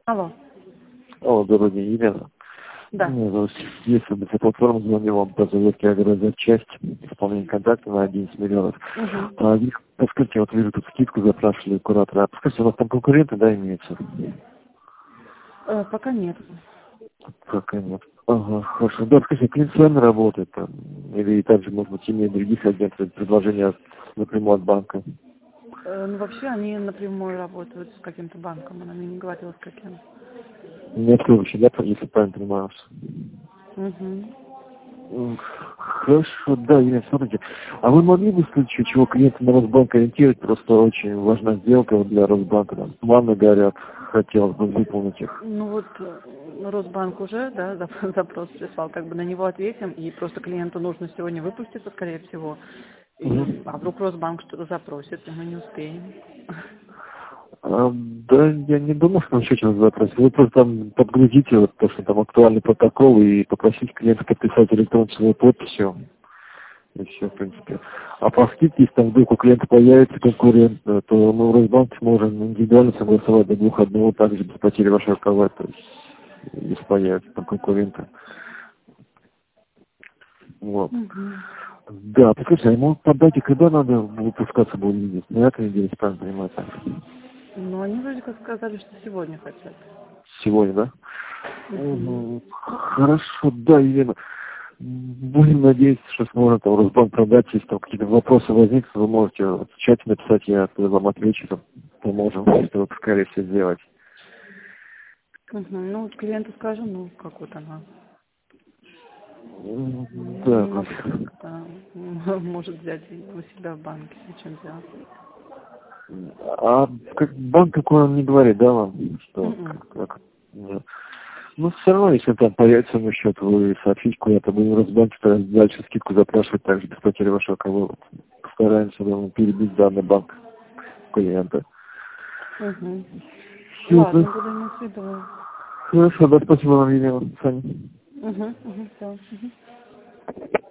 Алло. О, добрый день, Елена. Да. Меня зовут Если бы за платформу звонил вам по заявке агрозапчасть, исполнение контракта на 11 миллионов. Подскажите, вот вижу тут скидку запрашивали куратора. А подскажите, у нас там конкуренты, да, имеются? Пока нет. Пока нет. Ага, хорошо. Да, скажите, клиент с вами работает там? Или также, может быть, имеет других агентов, предложения напрямую от банка? Ну, вообще, они напрямую работают с каким-то банком. Она мне не говорила, с каким. Нет вообще, да, если правильно понимаю. Хорошо, да, Елена, смотрите. А вы могли бы в случае чего клиента на Росбанк ориентировать? Просто очень важна сделка вот для Росбанка. Там планы горят, хотелось бы выполнить их. Ну вот Росбанк уже, да, запрос прислал, как бы на него ответим, и просто клиенту нужно сегодня выпуститься, скорее всего. А вдруг Росбанк что-то запросит, и мы не успеем. Да, я не думаю, что он что-то запросит. Вы просто там подгрузите вот то, что там актуальный протокол, и попросите клиента подписать электронную свою подписью. И все, в принципе. А по скидке, если там вдруг у клиента появится конкурент, то мы в Росбанке сможем индивидуально согласовать до 2:1 также без потери вашего КВ, то есть если появятся там конкуренты. Вот. Да, послушайте, а ему подать, и когда надо выпускаться будет видеть? На этой неделе, правильно понимаете? Ну, они вроде как сказали, что сегодня хотят. Сегодня, да? Хорошо, да, Елена. Будем надеяться, что сможем там Росбанк продать. Если там какие-то вопросы возникнут, вы можете в чате написать, я вам отвечу, там, поможем, чтобы поскорее все сделать. Ну, вот клиенту скажем, ну, как вот она. Да. Может взять у себя в банке, чем взял. А как банк какой он не говорит, да, вам? Что? Как? Нет. Ну, все равно, если там появится на счет, вы сообщите куда-то, будем в Росбанке дальше скидку запрашивать также без потери вашего КВ. Постараемся перебить данный банк клиента. Ладно, буду иметь в виду. Хорошо, да, спасибо вам, Елена. Саня. Все.